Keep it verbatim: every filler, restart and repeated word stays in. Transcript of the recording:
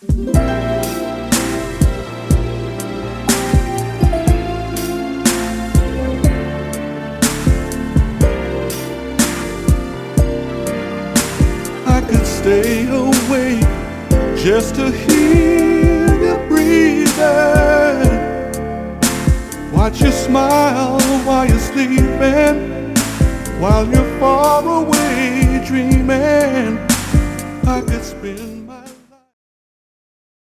I could stay awake just to hear you breathing, watch you smile while you're sleeping, while you're far away dreaming. I could spend